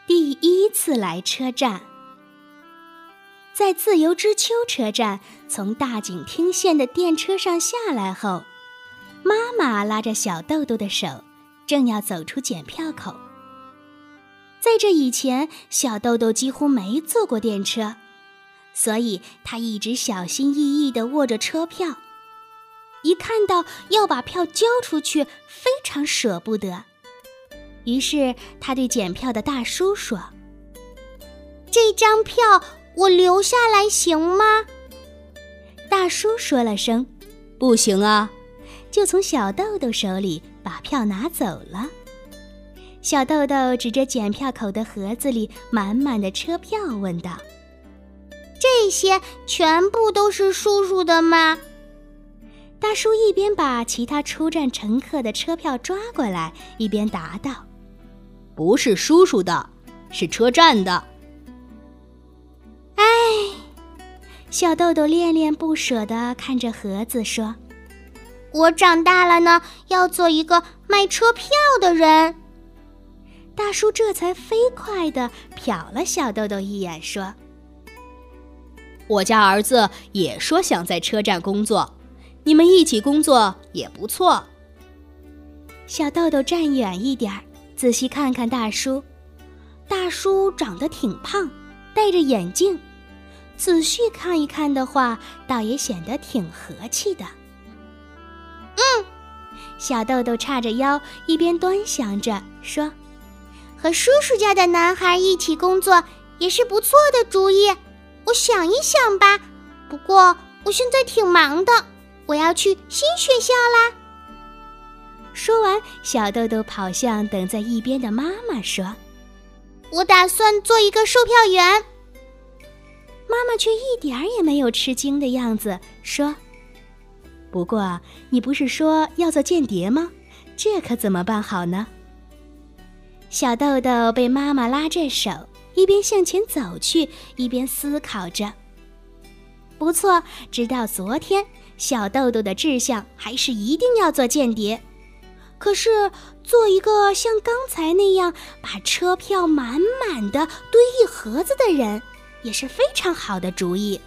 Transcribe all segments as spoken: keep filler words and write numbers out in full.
第一次来车站。在自由之丘车站从大井町线的电车上下来后，妈妈拉着小豆豆的手，正要走出检票口。在这以前，小豆豆几乎没坐过电车，所以他一直小心翼翼地握着车票。一看到要把票交出去，非常舍不得。于是他对检票的大叔说：“ 这张票我留下来行吗？” 大叔说了声“不行啊”，就从小豆豆手里把票拿走了。小豆豆指着检票口的盒子里满满的车票问道：“ 这些全部都是叔叔的吗？” 大叔一边把其他出站乘客的车票抓过来，一边答道：“ 不是叔叔的，是车站的。” 唉， 小豆豆恋恋不舍地看着盒子说：“ 我长大了呢，要做一个卖车票的人。” 大叔这才飞快地瞟了小豆豆一眼，说：“ 我家儿子也说想在车站工作，你们一起工作也不错。” 小豆豆站远一点，仔细看看大叔。大叔长得挺胖，戴着眼镜，仔细看一看的话，倒也显得挺和气的。 嗯， 小豆豆叉着腰，一边端详着说：“ 和叔叔家的男孩一起工作也是不错的主意，我想一想吧。不过我现在挺忙的，我要去新学校啦。” 说完，小豆豆跑向等在一边的妈妈说：“ 我打算做一个售票员。” 妈妈却一点儿也没有吃惊的样子，说：“不过你不是说要做间谍吗？这可怎么办好呢？”小豆豆被妈妈拉着手，一边向前走去，一边思考着。不错，直到昨天，小豆豆的志向还是一定要做间谍。可是，做一个像刚才那样把车票满满的堆一盒子的人，也是非常好的主意。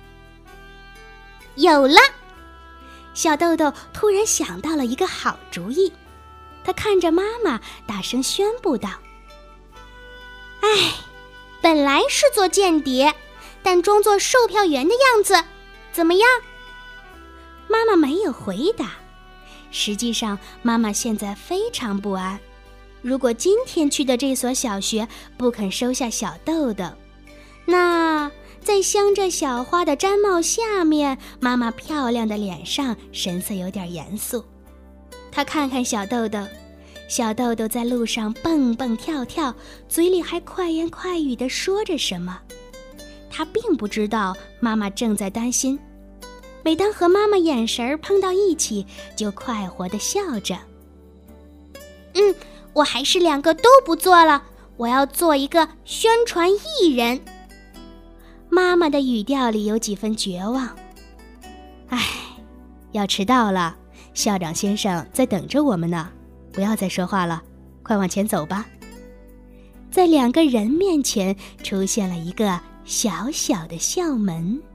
有了！ 小豆豆突然想到了一个好主意，他看着妈妈，大声宣布道：“ 哎，本来是做间谍，但装作售票员的样子，怎么样？” 妈妈没有回答。实际上，妈妈现在非常不安。如果今天去的这所小学不肯收下小豆豆，那在镶着小花的毡帽下面，妈妈漂亮的脸上神色有点严肃。她看看小豆豆，小豆豆在路上蹦蹦跳跳，嘴里还快言快语地说着什么。她并不知道妈妈正在担心。每当和妈妈眼神碰到一起，就快活地笑着。 嗯，我还是两个都不做了，我要做一个宣传艺人。 妈妈的语调里有几分绝望。唉，要迟到了，校长先生在等着我们呢，不要再说话了，快往前走吧。在两个人面前出现了一个小小的校门。